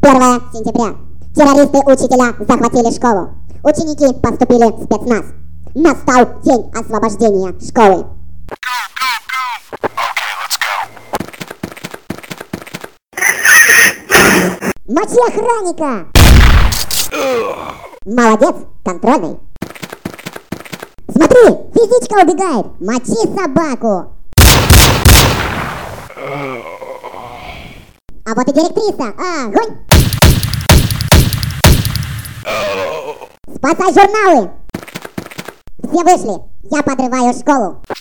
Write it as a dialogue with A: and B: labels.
A: 1 сентября. Террористы-учителя захватили школу. Ученики поступили в спецназ. Настал день освобождения школы. Мочи охранника! Молодец, контрольный. Смотри, физичка убегает. Мочи собаку. А вот и директриса. Огонь! Спасай журналы! Все вышли. Я подрываю школу.